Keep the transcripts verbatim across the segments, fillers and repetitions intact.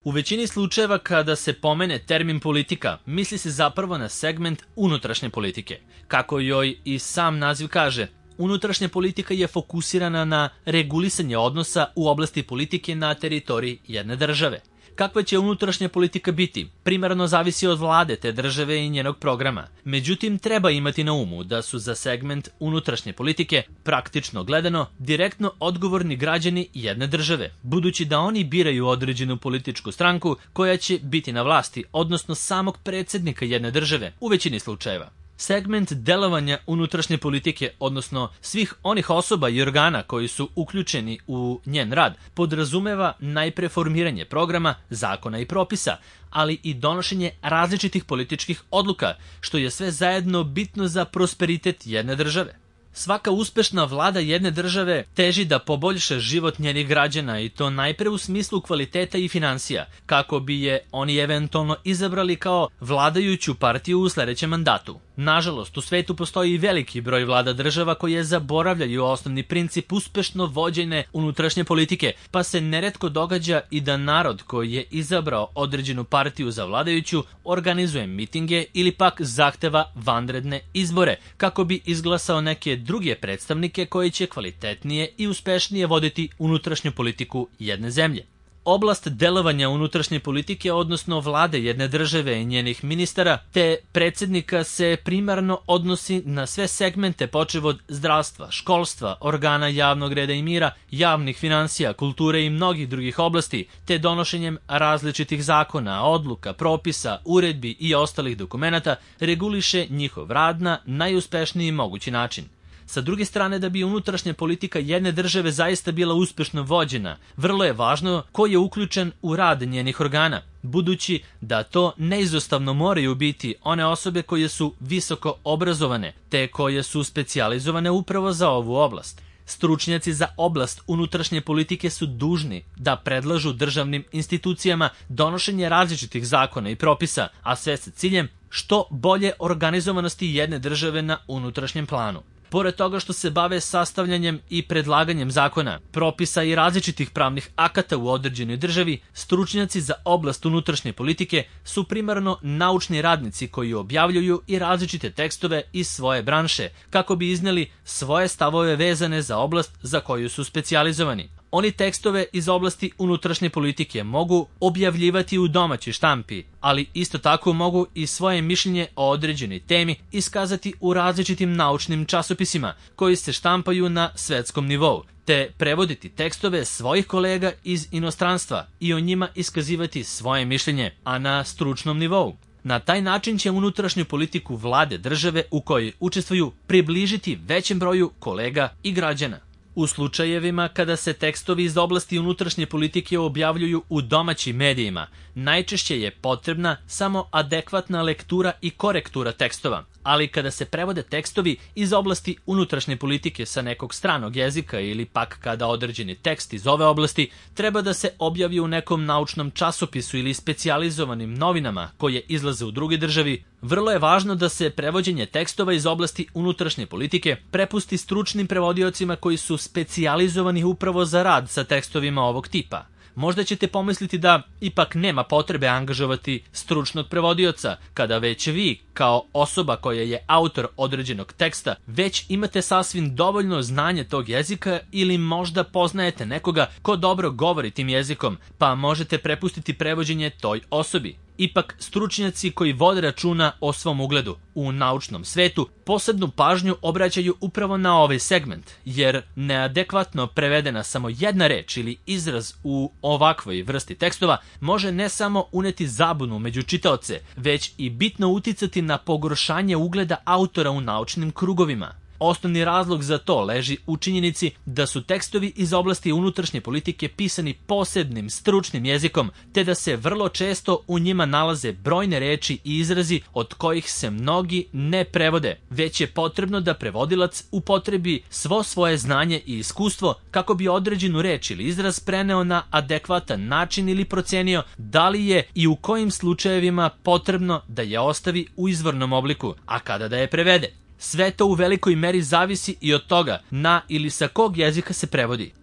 U većini slučajeva kada se pomene termin politika, misli se zapravo na segment unutrašnje politike. Kako joj i sam naziv kaže, unutrašnja politika je fokusirana na regulisanje odnosa u oblasti politike na teritoriji jedne države. Kakva će unutrašnja politika biti, primarno zavisi od vlade te države i njenog programa. Međutim, treba imati na umu da su za segment unutrašnje politike, praktično gledano, direktno odgovorni građani jedne države, budući da oni biraju određenu političku stranku koja će biti na vlasti, odnosno samog predsjednika jedne države, u većini slučajeva. Segment delovanja unutrašnje politike, odnosno svih onih osoba i organa koji su uključeni u njen rad, podrazumeva najpre formiranje programa, zakona i propisa, ali i donošenje različitih političkih odluka, što je sve zajedno bitno za prosperitet jedne države. Svaka uspešna vlada jedne države teži da poboljša život njenih građana i to najpre u smislu kvaliteta i finansija, kako bi je oni eventualno izabrali kao vladajuću partiju u sledećem mandatu. Nažalost, u svetu postoji i veliki broj vlada država koje zaboravljaju osnovni princip uspešno vođene unutrašnje politike, pa se neretko događa i da narod koji je izabrao određenu partiju za vladajuću organizuje mitinge ili pak zahteva vanredne izbore, kako bi izglasao neke druge predstavnike koji će kvalitetnije i uspešnije voditi unutrašnju politiku jedne zemlje. Oblast delovanja unutrašnje politike, odnosno vlade jedne države i njenih ministara, te predsjednika se primarno odnosi na sve segmente počev od zdravstva, školstva, organa javnog reda i mira, javnih finansija, kulture i mnogih drugih oblasti, te donošenjem različitih zakona, odluka, propisa, uredbi i ostalih dokumenata reguliše njihov rad na najuspešniji mogući način. Sa druge strane, da bi unutrašnja politika jedne države zaista bila uspešno vođena, vrlo je važno ko je uključen u rad njenih organa, budući da to neizostavno moraju biti one osobe koje su visoko obrazovane, te koje su specijalizovane upravo za ovu oblast. Stručnjaci za oblast unutrašnje politike su dužni da predlažu državnim institucijama donošenje različitih zakona i propisa, a sve sa ciljem što bolje organizovanosti jedne države na unutrašnjem planu. Pored toga što se bave sastavljanjem i predlaganjem zakona, propisa i različitih pravnih akata u određenoj državi, stručnjaci za oblast unutrašnje politike su primarno naučni radnici koji objavljuju i različite tekstove iz svoje branše, kako bi izneli svoje stavove vezane za oblast za koju su specijalizovani. Oni tekstove iz oblasti unutrašnje politike mogu objavljivati u domaćoj štampi, ali isto tako mogu i svoje mišljenje o određenoj temi iskazati u različitim naučnim časopisima koji se štampaju na svetskom nivou, te prevoditi tekstove svojih kolega iz inostranstva i o njima iskazivati svoje mišljenje, a na stručnom nivou. Na taj način će unutrašnju politiku vlade države u kojoj učestvuju približiti većem broju kolega i građana. U slučajevima kada se tekstovi iz oblasti unutrašnje politike objavljuju u domaćim medijima, najčešće je potrebna samo adekvatna lektura i korektura tekstova, ali kada se prevode tekstovi iz oblasti unutrašnje politike sa nekog stranog jezika ili pak kada određeni tekst iz ove oblasti treba da se objavi u nekom naučnom časopisu ili specijalizovanim novinama koje izlaze u druge državi, vrlo je važno da se prevođenje tekstova iz oblasti unutrašnje politike prepusti stručnim prevodiocima koji su specijalizovani upravo za rad sa tekstovima ovog tipa. Možda ćete pomisliti da ipak nema potrebe angažovati stručnog prevodioca, kada već vi, kao osoba koja je autor određenog teksta, već imate sasvim dovoljno znanje tog jezika ili možda poznajete nekoga ko dobro govori tim jezikom, pa možete prepustiti prevođenje toj osobi. Ipak, stručnjaci koji vode računa o svom ugledu u naučnom svetu posebnu pažnju obraćaju upravo na ovaj segment, jer neadekvatno prevedena samo jedna reč ili izraz u ovakvoj vrsti tekstova može ne samo uneti zabunu među čitaoce, već i bitno uticati na pogoršanje ugleda autora u naučnim krugovima. Osnovni razlog za to leži u činjenici da su tekstovi iz oblasti unutrašnje politike pisani posebnim stručnim jezikom, te da se vrlo često u njima nalaze brojne reči i izrazi od kojih se mnogi ne prevode, već je potrebno da prevodilac upotrebi svo svoje znanje i iskustvo kako bi određenu reč ili izraz preneo na adekvatan način ili procenio da li je i u kojim slučajevima potrebno da je ostavi u izvornom obliku, a kada da je prevede. Sve to u velikoj meri zavisi i od toga na ili sa kog jezika se prevodi.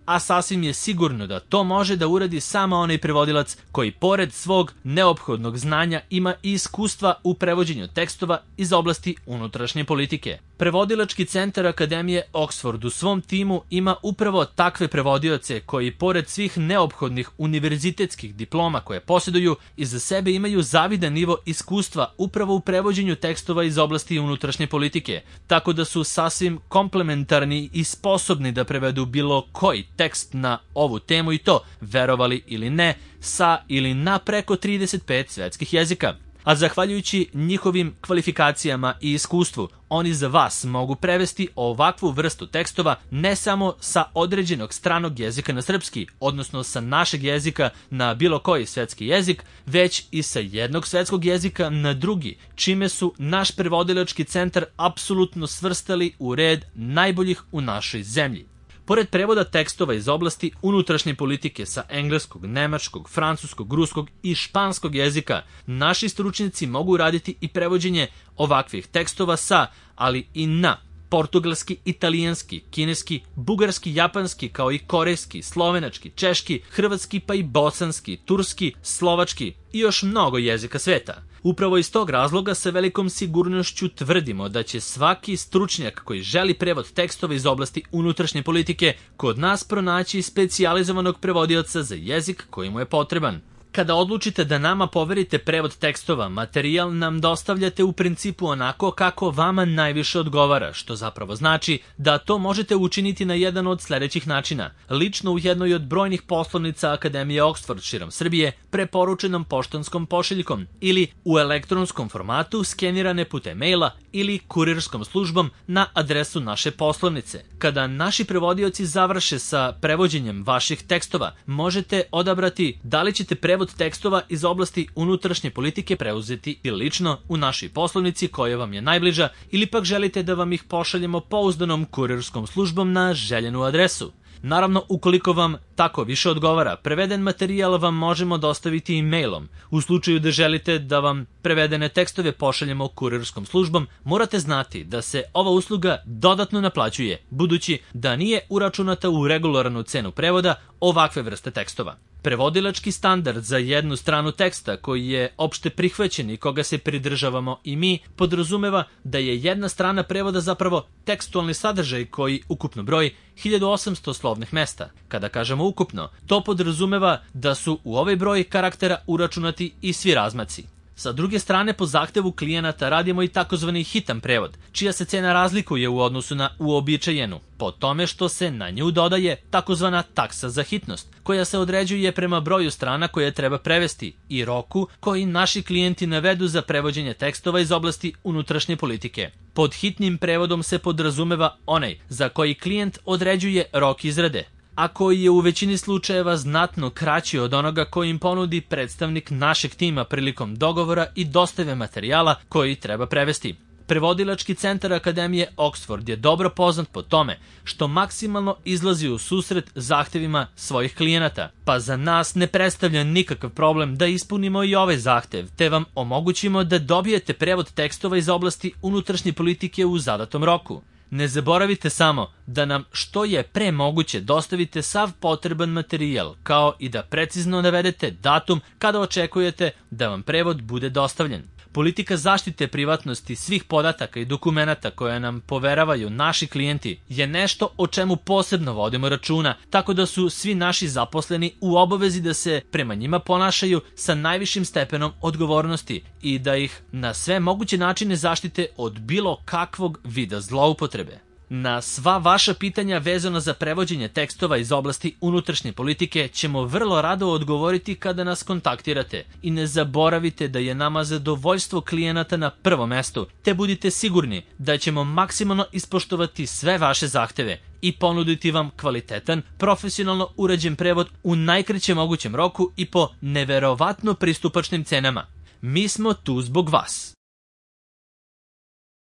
a sasvim je sigurno da to može da uradi samo onaj prevodilac koji pored svog neophodnog znanja ima i iskustva u prevođenju tekstova iz oblasti unutrašnje politike. Prevodilački centar Akademije Oxford u svom timu ima upravo takve prevodioce koji pored svih neophodnih univerzitetskih diploma koje posjeduju iza sebe imaju zavidan nivo iskustva upravo u prevođenju tekstova iz oblasti unutrašnje politike, tako da su sasvim komplementarni i sposobni da prevedu bilo koji tekst na ovu temu i to, verovali ili ne, sa ili na preko trideset pet svetskih jezika. A zahvaljujući njihovim kvalifikacijama i iskustvu, oni za vas mogu prevesti ovakvu vrstu tekstova ne samo sa određenog stranog jezika na srpski, odnosno sa našeg jezika na bilo koji svetski jezik, već i sa jednog svetskog jezika na drugi, čime su naš prevodilački centar apsolutno svrstali u red najboljih u našoj zemlji. Pored prevoda tekstova iz oblasti unutrašnje politike sa engleskog, nemačkog, francuskog, ruskog i španskog jezika, naši stručnjaci mogu raditi i prevođenje ovakvih tekstova sa, ali i na portugalski, italijanski, kineski, bugarski, japanski, kao i korejski, slovenački, češki, hrvatski pa i bosanski, turski, slovački i još mnogo jezika sveta. Upravo iz tog razloga sa velikom sigurnošću tvrdimo da će svaki stručnjak koji želi prevod tekstova iz oblasti unutrašnje politike kod nas pronaći specijalizovanog prevodioca za jezik koji mu je potreban. Kada odlučite da nama poverite prevod tekstova, materijal nam dostavljate u principu onako kako vama najviše odgovara, što zapravo znači da to možete učiniti na jedan od sledećih načina. Lično u jednoj od brojnih poslovnica Akademije Oxford širom Srbije, preporučenom poštanskom pošiljkom ili u elektronskom formatu skenirane putem maila ili kurirskom službom na adresu naše poslovnice. Kada naši prevodioci završe sa prevođenjem vaših tekstova, možete odabrati da li ćete prevod tekstova iz oblasti unutrašnje politike preuzeti i lično u našoj poslovnici koja vam je najbliža ili pak želite da vam ih pošaljemo pouzdanom kurirskom službom na željenu adresu. Naravno, ukoliko vam tako više odgovara, preveden materijal vam možemo dostaviti i mailom. U slučaju da želite da vam prevedene tekstove pošaljemo kurirskom službom, morate znati da se ova usluga dodatno naplaćuje, budući da nije uračunata u regularnu cenu prevoda ovakve vrste tekstova. Prevodilački standard za jednu stranu teksta koji je opšte prihvaćen i koga se pridržavamo i mi podrazumeva da je jedna strana prevoda zapravo tekstualni sadržaj koji ukupno broji hiljadu osamsto slovnih mesta. Kada kažemo ukupno, to podrazumeva da su u ovaj broj karaktera uračunati i svi razmaci. Sa druge strane, po zahtevu klijenata radimo i takozvani hitan prevod, čija se cena razlikuje u odnosu na uobičajenu, po tome što se na nju dodaje takozvana taksa za hitnost, koja se određuje prema broju strana koje treba prevesti i roku koji naši klijenti navedu za prevođenje tekstova iz oblasti unutrašnje politike. Pod hitnim prevodom se podrazumeva onaj za koji klijent određuje rok izrade, a koji je u većini slučajeva znatno kraći od onoga koji im ponudi predstavnik našeg tima prilikom dogovora i dostave materijala koji treba prevesti. Prevodilački centar Akademije Oxford je dobro poznat po tome što maksimalno izlazi u susret zahtevima svojih klijenata, pa za nas ne predstavlja nikakav problem da ispunimo i ovaj zahtev, te vam omogućimo da dobijete prevod tekstova iz oblasti unutrašnje politike u zadatom roku. Ne zaboravite samo da nam što je pre moguće dostavite sav potreban materijal, kao i da precizno navedete datum kada očekujete da vam prevod bude dostavljen. Politika zaštite privatnosti svih podataka i dokumenata koje nam poveravaju naši klijenti je nešto o čemu posebno vodimo računa, tako da su svi naši zaposleni u obavezi da se prema njima ponašaju sa najvišim stepenom odgovornosti i da ih na sve moguće načine zaštite od bilo kakvog vida zloupotrebe. Na sva vaša pitanja vezano za prevođenje tekstova iz oblasti unutrašnje politike ćemo vrlo rado odgovoriti kada nas kontaktirate i ne zaboravite da je nama zadovoljstvo klijenata na prvom mestu, te budite sigurni da ćemo maksimalno ispoštovati sve vaše zahteve i ponuditi vam kvalitetan, profesionalno urađen prevod u najkraćem mogućem roku i po neverovatno pristupačnim cenama. Mi smo tu zbog vas.